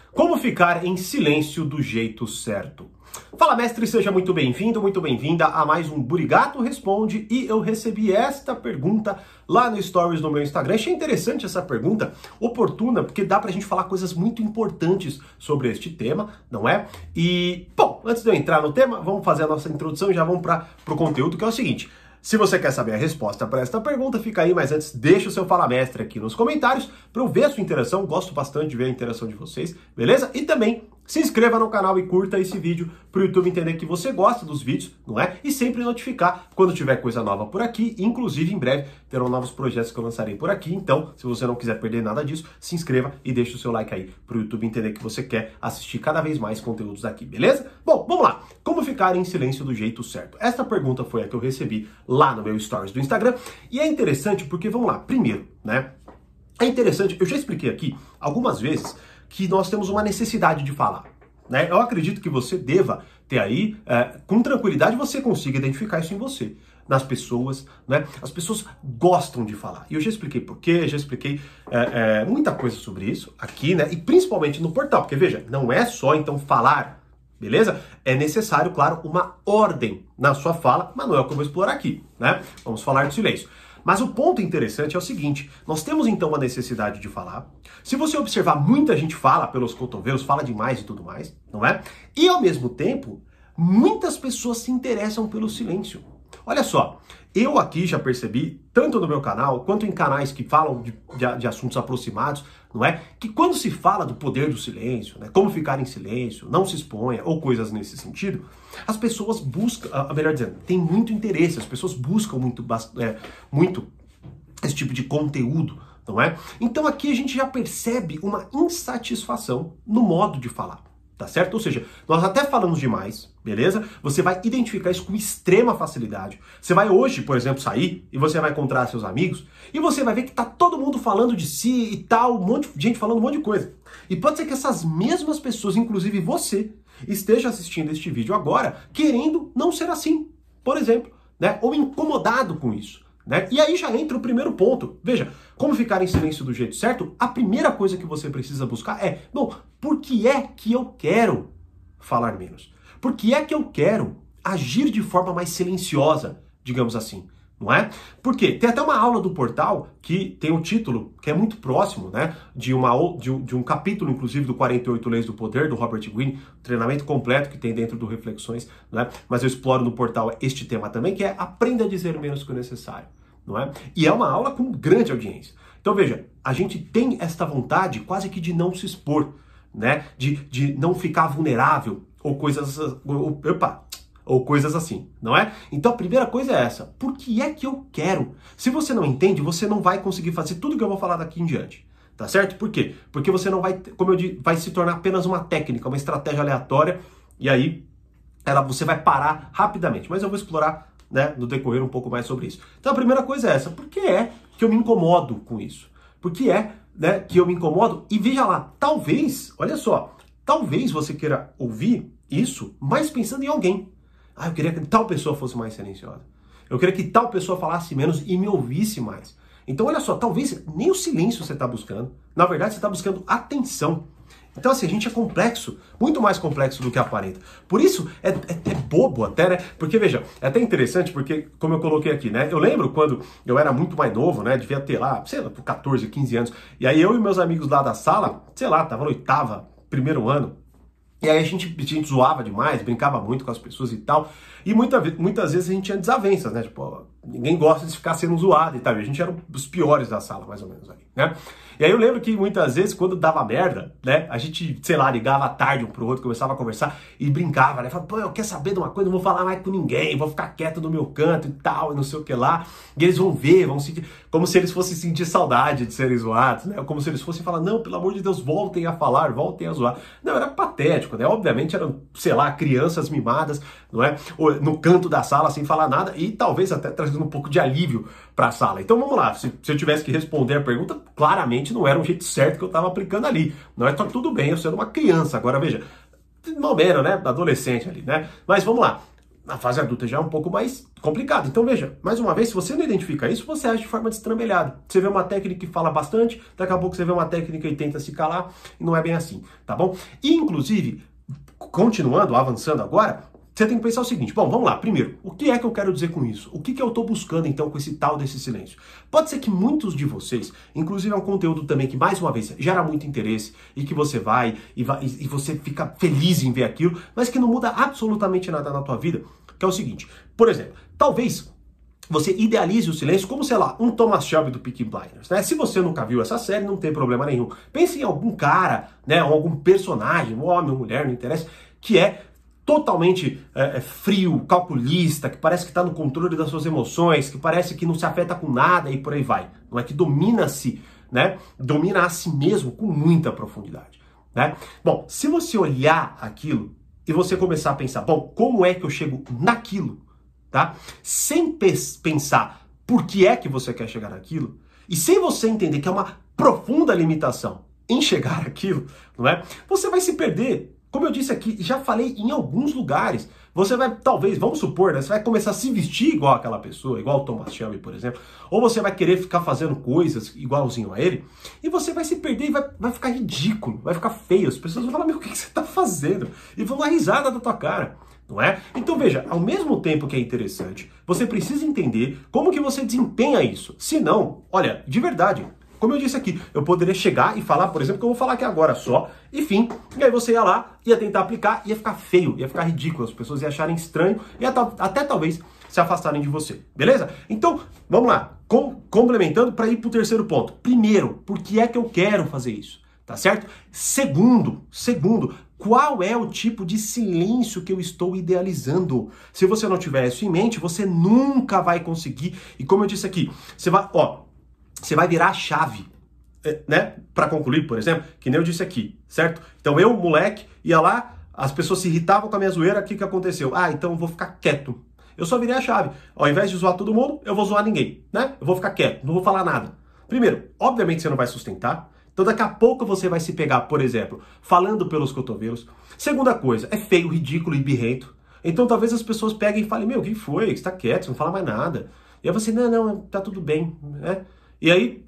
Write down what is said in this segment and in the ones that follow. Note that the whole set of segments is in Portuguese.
Como ficar em silêncio do jeito certo? Fala, mestre, seja muito bem-vindo, muito bem-vinda a mais um Burigato Responde. E eu recebi esta pergunta lá no Stories do meu Instagram. Achei interessante essa pergunta, oportuna, porque dá pra gente falar coisas muito importantes sobre este tema, não é? E, bom, antes de eu entrar no tema, vamos fazer a nossa introdução e já vamos pro conteúdo, que é o seguinte. Se você quer saber a resposta para esta pergunta, fica aí, mas antes deixa o seu Fala Mestre aqui nos comentários para eu ver a sua interação, gosto bastante de ver a interação de vocês, beleza? E também se inscreva no canal e curta esse vídeo para o YouTube entender que você gosta dos vídeos, não é? E sempre notificar quando tiver coisa nova por aqui, inclusive em breve terão novos projetos que eu lançarei por aqui, então se você não quiser perder nada disso, se inscreva e deixa o seu like aí para o YouTube entender que você quer assistir cada vez mais conteúdos aqui, beleza? Bom, vamos lá. Como ficar em silêncio do jeito certo? Esta pergunta foi a que eu recebi lá no meu Stories do Instagram e é interessante porque, vamos lá, primeiro, né? É interessante, eu já expliquei aqui algumas vezes que nós temos uma necessidade de falar, né? Eu acredito que você deva ter aí, com tranquilidade, você consiga identificar isso em você, nas pessoas, né? As pessoas gostam de falar. E eu já expliquei por quê, já expliquei muita coisa sobre isso aqui, né? E principalmente no portal, porque veja, não é só então falar, beleza? É necessário, claro, uma ordem na sua fala, mas não é o que eu vou explorar aqui, né? Vamos falar de silêncio. Mas o ponto interessante é o seguinte, nós temos então uma necessidade de falar. Se você observar, muita gente fala pelos cotovelos, fala demais e tudo mais, não é? E ao mesmo tempo, muitas pessoas se interessam pelo silêncio. Olha só, eu aqui já percebi, tanto no meu canal, quanto em canais que falam de assuntos aproximados, não é? Que quando se fala do poder do silêncio, né, como ficar em silêncio, não se exponha, ou coisas nesse sentido, as pessoas buscam, melhor dizendo, tem muito interesse, as pessoas buscam muito esse tipo de conteúdo, não é? Então aqui a gente já percebe uma insatisfação no modo de falar. Tá certo? Ou seja, nós até falamos demais, beleza? Você vai identificar isso com extrema facilidade. Você vai hoje, por exemplo, sair e você vai encontrar seus amigos e você vai ver que tá todo mundo falando de si e tal, um monte de gente falando um monte de coisa. E pode ser que essas mesmas pessoas, inclusive você, esteja assistindo este vídeo agora querendo não ser assim, por exemplo, né? Ou incomodado com isso. Né? E aí já entra o primeiro ponto. Veja, como ficar em silêncio do jeito certo? A primeira coisa que você precisa buscar é, bom, por que é que eu quero falar menos? Por que é que eu quero agir de forma mais silenciosa, digamos assim, não é? Porque tem até uma aula do portal que tem um título que é muito próximo, né, de um capítulo, inclusive, do 48 Leis do Poder, do Robert Greene, treinamento completo que tem dentro do Reflexões, né? Mas eu exploro no portal este tema também, que é Aprenda a Dizer Menos que o Necessário, não é? E é uma aula com grande audiência. Então veja, a gente tem esta vontade quase que de não se expor, né? De não ficar vulnerável ou coisas assim, não é? Então a primeira coisa é essa, por que é que eu quero? Se você não entende, você não vai conseguir fazer tudo que eu vou falar daqui em diante, tá certo? Por quê? Porque você não vai, como eu disse, vai se tornar apenas uma técnica, uma estratégia aleatória, e aí você vai parar rapidamente, mas eu vou explorar, né, no decorrer um pouco mais sobre isso. Então a primeira coisa é essa, por que é que eu me incomodo com isso? Por que é, né, que eu me incomodo? E veja lá, talvez, olha só, talvez você queira ouvir isso, mas pensando em alguém. Ah, eu queria que tal pessoa fosse mais silenciosa. Eu queria que tal pessoa falasse menos e me ouvisse mais. Então, olha só, talvez nem o silêncio você está buscando. Na verdade, você está buscando atenção. Então, assim, a gente é complexo, muito mais complexo do que aparenta. Por isso, é bobo até, né? Porque, veja, é até interessante, porque, como eu coloquei aqui, né? Eu lembro quando eu era muito mais novo, né? Devia ter lá, sei lá, 14, 15 anos. E aí eu e meus amigos lá da sala, sei lá, tava no primeiro ano. E aí a gente zoava demais, brincava muito com as pessoas e tal. E muitas vezes a gente tinha desavenças, né? Tipo, ninguém gosta de ficar sendo zoado e tal. E a gente era os piores da sala, mais ou menos, aí, né? E aí eu lembro que muitas vezes, quando dava merda, né? A gente, sei lá, ligava à tarde um pro outro, começava a conversar e brincava, né? Falava, pô, eu quero saber de uma coisa, não vou falar mais com ninguém, vou ficar quieto no meu canto e tal, e não sei o que lá. E eles vão ver, vão sentir, como se eles fossem sentir saudade de serem zoados, né? Como se eles fossem falar, não, pelo amor de Deus, voltem a falar, voltem a zoar. Não, era patético, né? Obviamente eram, sei lá, crianças mimadas, não é? No canto da sala sem falar nada e talvez até trazendo um pouco de alívio para a sala. Então vamos lá, se eu tivesse que responder a pergunta, claramente não era um jeito certo que eu estava aplicando ali. Não é, tá tudo bem, eu sendo uma criança. Agora veja, mal menos, né? Adolescente ali, né? Mas vamos lá. Na fase adulta já é um pouco mais complicado. Então veja, mais uma vez, se você não identifica isso, você age de forma destrambelhada. Você vê uma técnica que fala bastante, daqui a pouco você vê uma técnica e tenta se calar, e não é bem assim, tá bom? E inclusive, continuando, avançando agora, você tem que pensar o seguinte, bom, vamos lá, primeiro, o que é que eu quero dizer com isso? O que que eu estou buscando então com esse tal desse silêncio? Pode ser que muitos de vocês, inclusive é um conteúdo também que mais uma vez gera muito interesse e que você vai e você fica feliz em ver aquilo, mas que não muda absolutamente nada na tua vida, que é o seguinte, por exemplo, talvez você idealize o silêncio como, sei lá, um Thomas Shelby do Peaky Blinders, né? Se você nunca viu essa série, não tem problema nenhum. Pense em algum cara, né, ou algum personagem, um homem ou mulher, não interessa, que é totalmente frio, calculista, que parece que está no controle das suas emoções, que parece que não se afeta com nada e por aí vai. Não é que domina-se, né? Domina a si mesmo com muita profundidade, né? Bom, se você olhar aquilo e você começar a pensar, bom, como é que eu chego naquilo, tá? Sem pensar por que é que você quer chegar naquilo, e sem você entender que é uma profunda limitação em chegar naquilo, não é? Você vai se perder. Como eu disse aqui, já falei em alguns lugares, você vai, talvez, vamos supor, né, você vai começar a se vestir igual aquela pessoa, igual o Thomas Shelby, por exemplo, ou você vai querer ficar fazendo coisas igualzinho a ele, e você vai se perder e vai ficar ridículo, vai ficar feio, as pessoas vão falar, meu, o que você está fazendo? E vão dar risada da tua cara, não é? Então veja, ao mesmo tempo que é interessante, você precisa entender como que você desempenha isso, senão, olha, de verdade, como eu disse aqui, eu poderia chegar e falar, por exemplo, que eu vou falar aqui agora só, enfim, e aí você ia lá, ia tentar aplicar, ia ficar feio, ia ficar ridículo, as pessoas iam acharem estranho e até talvez se afastarem de você, beleza? Então, vamos lá, complementando para ir para o terceiro ponto. Primeiro, por que é que eu quero fazer isso? Tá certo? Segundo, qual é o tipo de silêncio que eu estou idealizando? Se você não tiver isso em mente, você nunca vai conseguir, e como eu disse aqui, você vai virar a chave, né? Para concluir, por exemplo, que nem eu disse aqui, certo? Então eu, moleque, ia lá, as pessoas se irritavam com a minha zoeira, o que aconteceu? Ah, então eu vou ficar quieto. Eu só virei a chave. Ao invés de zoar todo mundo, eu vou zoar ninguém, né? Eu vou ficar quieto, não vou falar nada. Primeiro, obviamente você não vai sustentar, então daqui a pouco você vai se pegar, por exemplo, falando pelos cotovelos. Segunda coisa, é feio, ridículo e birrento. Então talvez as pessoas peguem e falem, meu, o que foi? Você tá quieto, você não fala mais nada. E aí você, não, tá tudo bem, né? E aí,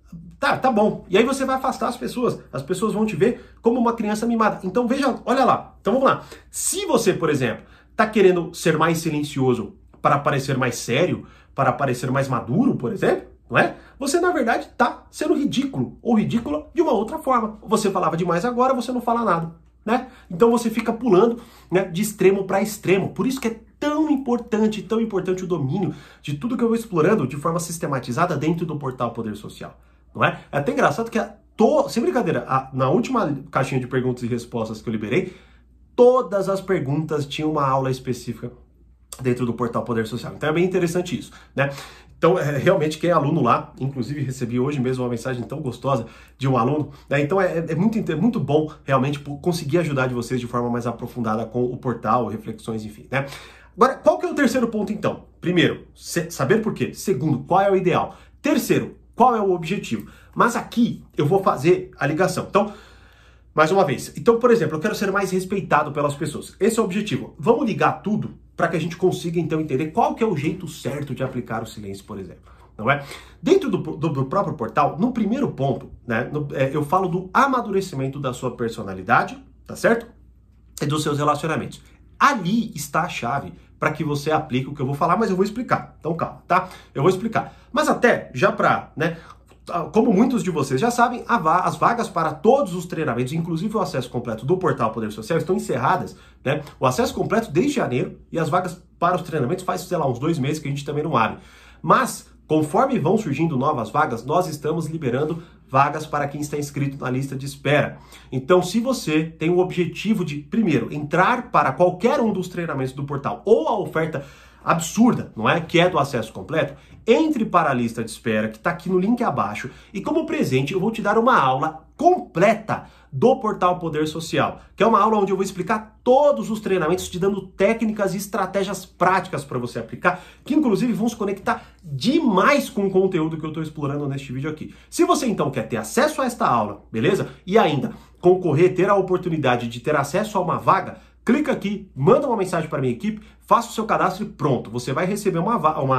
tá bom. E aí você vai afastar as pessoas vão te ver como uma criança mimada. Então veja, olha lá. Então vamos lá. Se você, por exemplo, tá querendo ser mais silencioso para parecer mais sério, para parecer mais maduro, por exemplo, não é? Você, na verdade, tá sendo ridículo, ou ridícula de uma outra forma. Você falava demais agora, você não fala nada, né? Então você fica pulando, né, de extremo para extremo. Por isso que é tão importante o domínio de tudo que eu vou explorando de forma sistematizada dentro do portal Poder Social, não é? É até engraçado que, sem brincadeira, na última caixinha de perguntas e respostas que eu liberei, todas as perguntas tinham uma aula específica dentro do portal Poder Social. Então é bem interessante isso, né? Então, realmente, quem é aluno lá, inclusive recebi hoje mesmo uma mensagem tão gostosa de um aluno, né? Então é muito bom realmente conseguir ajudar de vocês de forma mais aprofundada com o portal, reflexões, enfim, né? Agora, qual que é o terceiro ponto, então? Primeiro, saber por quê. Segundo, qual é o ideal. Terceiro, qual é o objetivo. Mas aqui eu vou fazer a ligação. Então, mais uma vez. Então, por exemplo, eu quero ser mais respeitado pelas pessoas. Esse é o objetivo. Vamos ligar tudo para que a gente consiga, então, entender qual que é o jeito certo de aplicar o silêncio, por exemplo. Não é? Dentro do próprio portal, no primeiro ponto, né, eu falo do amadurecimento da sua personalidade, tá certo? E dos seus relacionamentos. Ali está a chave para que você aplique o que eu vou falar, mas eu vou explicar. Então calma, tá? Eu vou explicar. Mas até, já para, né, como muitos de vocês já sabem, as vagas para todos os treinamentos, inclusive o acesso completo do portal Poder Social, estão encerradas, né? O acesso completo desde janeiro e as vagas para os treinamentos faz, sei lá, uns 2 meses que a gente também não abre. Mas, conforme vão surgindo novas vagas, nós estamos liberando vagas para quem está inscrito na lista de espera. Então, se você tem o objetivo de, primeiro, entrar para qualquer um dos treinamentos do portal ou a oferta absurda, não é? Que é do acesso completo, entre para a lista de espera que está aqui no link abaixo e como presente eu vou te dar uma aula completa do portal Poder Social, que é uma aula onde eu vou explicar todos os treinamentos, te dando técnicas e estratégias práticas para você aplicar, que inclusive vão se conectar demais com o conteúdo que eu estou explorando neste vídeo aqui. Se você então quer ter acesso a esta aula, beleza? E ainda concorrer, ter a oportunidade de ter acesso a uma vaga, clica aqui, manda uma mensagem para a minha equipe, faça o seu cadastro e pronto, você vai receber uma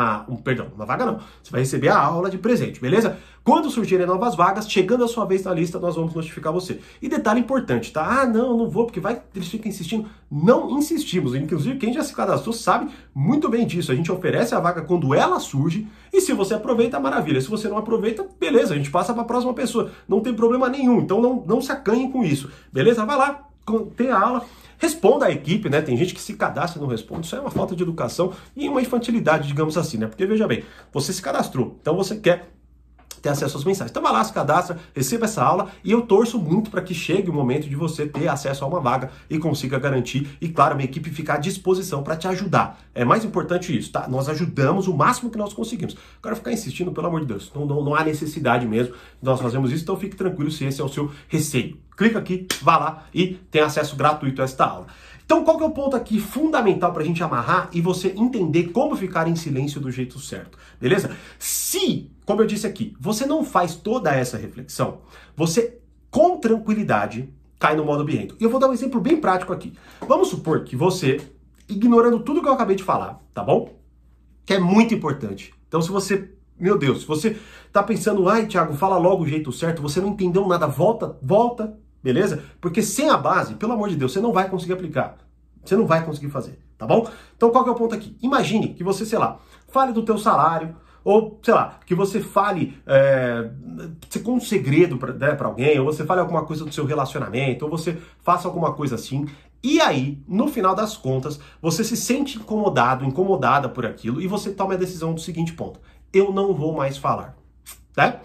vaga não, você vai receber a aula de presente, beleza? Quando surgirem novas vagas, chegando a sua vez na lista, nós vamos notificar você. E detalhe importante, tá? Ah, não vou, porque eles ficam insistindo. Não insistimos, inclusive quem já se cadastrou sabe muito bem disso. A gente oferece a vaga quando ela surge, e se você aproveita, maravilha. Se você não aproveita, beleza, a gente passa para a próxima pessoa. Não tem problema nenhum, então não se acanhem com isso, beleza? Vai lá, tem a aula. Responda à equipe, né? Tem gente que se cadastra e não responde. Isso é uma falta de educação e uma infantilidade, digamos assim, né? Porque, veja bem, você se cadastrou, então você quer ter acesso às mensagens. Então vai lá, se cadastra, receba essa aula e eu torço muito para que chegue o momento de você ter acesso a uma vaga e consiga garantir. E claro, minha equipe ficar à disposição para te ajudar. É mais importante isso, tá? Nós ajudamos o máximo que nós conseguimos. Agora ficar insistindo, pelo amor de Deus, não há necessidade mesmo de nós fazermos isso, então fique tranquilo se esse é o seu receio. Clica aqui, vá lá e tem acesso gratuito a esta aula. Então, qual que é o ponto aqui fundamental para a gente amarrar e você entender como ficar em silêncio do jeito certo, beleza? Se, como eu disse aqui, você não faz toda essa reflexão, você, com tranquilidade, cai no modo birrento. E eu vou dar um exemplo bem prático aqui. Vamos supor que você, ignorando tudo que eu acabei de falar, tá bom? Que é muito importante. Então, se você, meu Deus, se você tá pensando, ai, Thiago, fala logo o jeito certo, você não entendeu nada, volta, beleza? Porque sem a base, pelo amor de Deus, você não vai conseguir aplicar. Você não vai conseguir fazer, tá bom? Então qual que é o ponto aqui? Imagine que você, sei lá, fale do teu salário, ou, sei lá, que você fale com um segredo para alguém, ou você fale alguma coisa do seu relacionamento, ou você faça alguma coisa assim, e aí, no final das contas, você se sente incomodada por aquilo, e você toma a decisão do seguinte ponto: eu não vou mais falar, tá?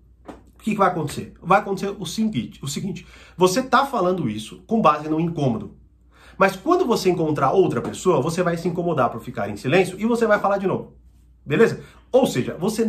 O que vai acontecer? Vai acontecer o seguinte, você tá falando isso com base no incômodo. Mas quando você encontrar outra pessoa, você vai se incomodar por ficar em silêncio e você vai falar de novo. Beleza? Ou seja, você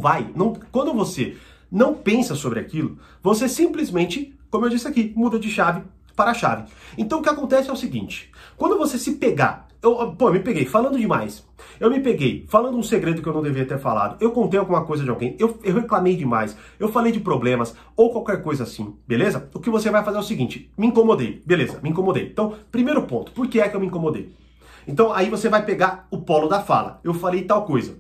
quando você não pensa sobre aquilo, você simplesmente, como eu disse aqui, muda de chave para a chave. Então o que acontece é o seguinte, quando você se pegar, eu me peguei falando demais, eu me peguei falando um segredo que eu não devia ter falado, eu contei alguma coisa de alguém, eu reclamei demais, eu falei de problemas ou qualquer coisa assim, beleza? O que você vai fazer é o seguinte, me incomodei, beleza, me incomodei. Então, primeiro ponto, por que é que eu me incomodei? Então aí você vai pegar o polo da fala, eu falei tal coisa.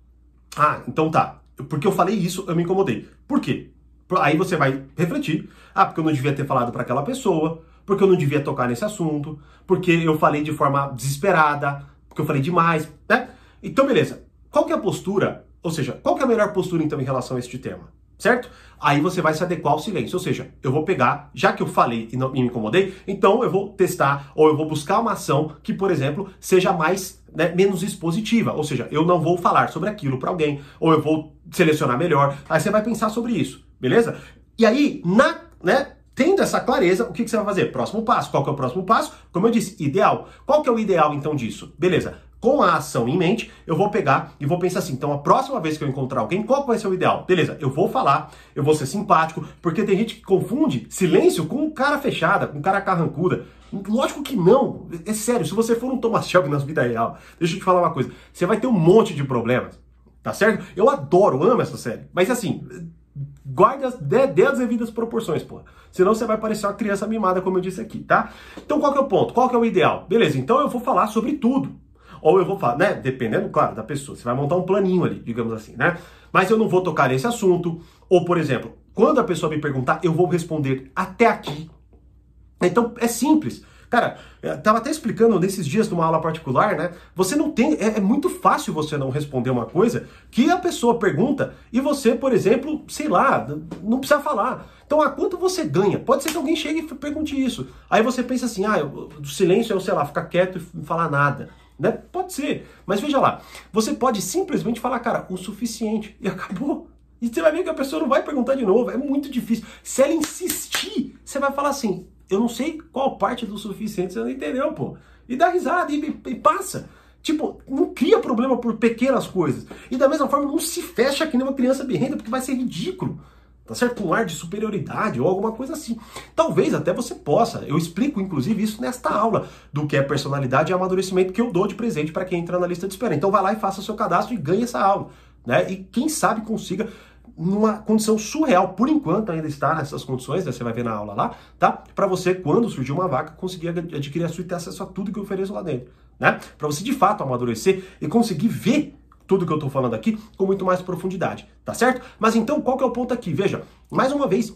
Ah, então tá, porque eu falei isso, eu me incomodei. Por quê? Aí você vai refletir, porque eu não devia ter falado para aquela pessoa, porque eu não devia tocar nesse assunto, porque eu falei de forma desesperada, porque eu falei demais, né? Então, beleza. Qual que é a postura, ou seja, qual que é a melhor postura, então, em relação a este tema? Certo? Aí você vai se adequar ao silêncio, ou seja, eu vou pegar, já que eu falei e me incomodei, então eu vou testar, ou eu vou buscar uma ação que, por exemplo, seja menos expositiva, ou seja, eu não vou falar sobre aquilo para alguém, ou eu vou selecionar melhor, aí você vai pensar sobre isso, beleza? E aí, tendo essa clareza, o que você vai fazer? Próximo passo. Qual que é o próximo passo? Como eu disse, ideal. Qual que é o ideal, então, disso? Beleza. Com a ação em mente, eu vou pegar e vou pensar assim, então a próxima vez que eu encontrar alguém, qual que vai ser o ideal? Beleza, eu vou falar, eu vou ser simpático, porque tem gente que confunde silêncio com cara fechada, com cara carrancuda. Lógico que não. É sério, se você for um Thomas Shelby na vida real, deixa eu te falar uma coisa, você vai ter um monte de problemas, tá certo? Eu amo essa série, mas assim, guarde as devidas proporções, pô. Senão você vai parecer uma criança mimada, como eu disse aqui, tá? Então qual que é o ponto? Qual que é o ideal? Beleza, então eu vou falar sobre tudo. Ou eu vou falar, né? Dependendo, claro, da pessoa. Você vai montar um planinho ali, digamos assim, né? Mas eu não vou tocar nesse assunto. Ou, por exemplo, quando a pessoa me perguntar, eu vou responder até aqui. Então, é simples. Cara, eu tava até explicando nesses dias numa aula particular, né? Você não tem... É muito fácil você não responder uma coisa que a pessoa pergunta e você, por exemplo, sei lá, não precisa falar. Então, quanto você ganha? Pode ser que alguém chegue e pergunte isso. Aí você pensa assim, o silêncio é, sei lá, ficar quieto e não falar nada. Né? Pode ser, mas veja lá, você pode simplesmente falar, cara, o suficiente, e acabou. E você vai ver que a pessoa não vai perguntar de novo, é muito difícil. Se ela insistir, você vai falar assim, eu não sei qual parte do suficiente você não entendeu, pô. E dá risada e passa. Tipo, não cria problema por pequenas coisas. E da mesma forma, não se fecha que nem uma criança birrenta, porque vai ser ridículo. Tá certo? Com um ar de superioridade ou alguma coisa assim. Talvez até você possa. Eu explico, inclusive, isso nesta aula do que é personalidade e amadurecimento que eu dou de presente para quem entra na lista de espera. Então vai lá e faça o seu cadastro e ganhe essa aula. Né? E quem sabe consiga numa condição surreal, por enquanto ainda está nessas condições, né? Você vai ver na aula lá, tá? Para você, quando surgir uma vaga, conseguir adquirir a sua e ter acesso a tudo que eu ofereço lá dentro, né? Para você de fato amadurecer e conseguir ver tudo que eu tô falando aqui com muito mais profundidade, tá certo? Mas então, qual que é o ponto aqui? Veja, mais uma vez,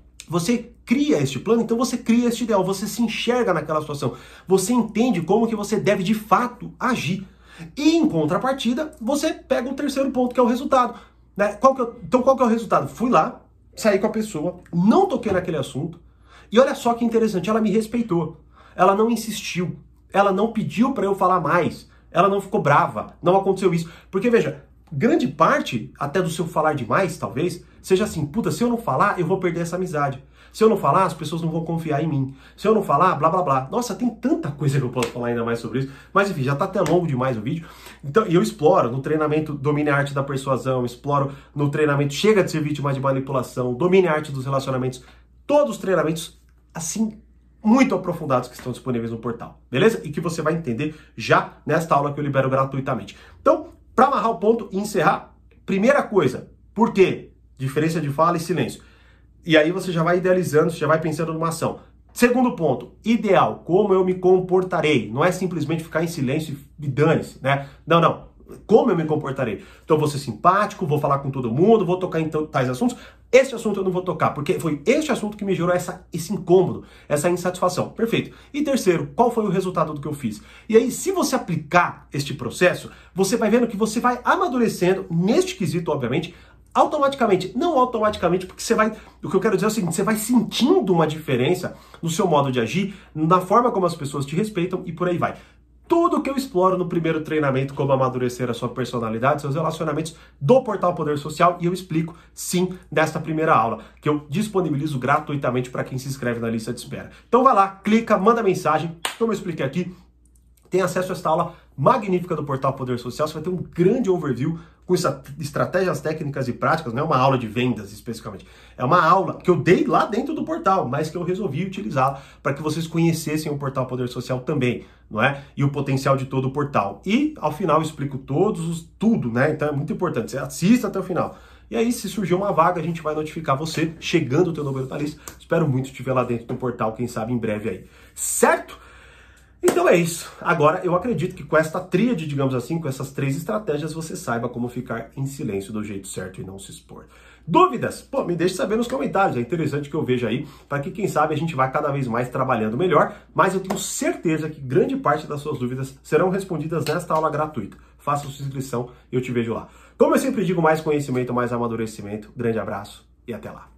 você cria este plano, então você cria este ideal, você se enxerga naquela situação, você entende como que você deve de fato agir. E em contrapartida, você pega o terceiro ponto, que é o resultado. Né? Então qual que é o resultado? Fui lá, saí com a pessoa, não toquei naquele assunto, e olha só que interessante, ela me respeitou, ela não insistiu, ela não pediu para eu falar mais, ela não ficou brava, não aconteceu isso. Porque veja, grande parte, até do seu falar demais, talvez, seja assim, puta, se eu não falar, eu vou perder essa amizade. Se eu não falar, as pessoas não vão confiar em mim. Se eu não falar, blá, blá, blá. Nossa, tem tanta coisa que eu posso falar ainda mais sobre isso. Mas enfim, já tá até longo demais o vídeo. Então, e eu exploro no treinamento Domine a Arte da Persuasão, exploro no treinamento Chega de Ser Vítima de Manipulação, Domine a Arte dos Relacionamentos. Todos os treinamentos, assim, muito aprofundados que estão disponíveis no portal. Beleza? E que você vai entender já nesta aula que eu libero gratuitamente. Então, para amarrar o ponto e encerrar, primeira coisa, por quê? Diferença de fala e silêncio. E aí você já vai idealizando, você já vai pensando numa ação. Segundo ponto, ideal, como eu me comportarei. Não é simplesmente ficar em silêncio e dane-se, né? Não. Como eu me comportarei? Então, vou ser simpático, vou falar com todo mundo, vou tocar em tais assuntos. Esse assunto eu não vou tocar, porque foi este assunto que me gerou esse incômodo, essa insatisfação. Perfeito. E terceiro, qual foi o resultado do que eu fiz? E aí, se você aplicar este processo, você vai vendo que você vai amadurecendo, neste quesito, obviamente, automaticamente, não automaticamente, porque você vai, o que eu quero dizer é o seguinte, você vai sentindo uma diferença no seu modo de agir, na forma como as pessoas te respeitam e por aí vai. Tudo que eu exploro no primeiro treinamento, como amadurecer a sua personalidade, seus relacionamentos do Portal Poder Social, e eu explico, sim, nesta primeira aula, que eu disponibilizo gratuitamente para quem se inscreve na lista de espera. Então vai lá, clica, manda mensagem, como eu expliquei aqui, tem acesso a esta aula magnífica do Portal Poder Social, você vai ter um grande overview com estratégias técnicas e práticas, não é uma aula de vendas especificamente, é uma aula que eu dei lá dentro do portal, mas que eu resolvi utilizá-la para que vocês conhecessem o Portal Poder Social também, não é? E o potencial de todo o portal. E ao final eu explico tudo, né? Então é muito importante, você assista até o final. E aí, se surgir uma vaga, a gente vai notificar você, chegando o teu número na lista. Espero muito te ver lá dentro do portal, quem sabe em breve aí. Certo? Então é isso. Agora, eu acredito que com esta tríade, digamos assim, com essas 3 estratégias, você saiba como ficar em silêncio do jeito certo e não se expor. Dúvidas? Pô, me deixe saber nos comentários. É interessante que eu veja aí, para que, quem sabe, a gente vai cada vez mais trabalhando melhor, mas eu tenho certeza que grande parte das suas dúvidas serão respondidas nesta aula gratuita. Faça sua inscrição e eu te vejo lá. Como eu sempre digo, mais conhecimento, mais amadurecimento. Grande abraço e até lá.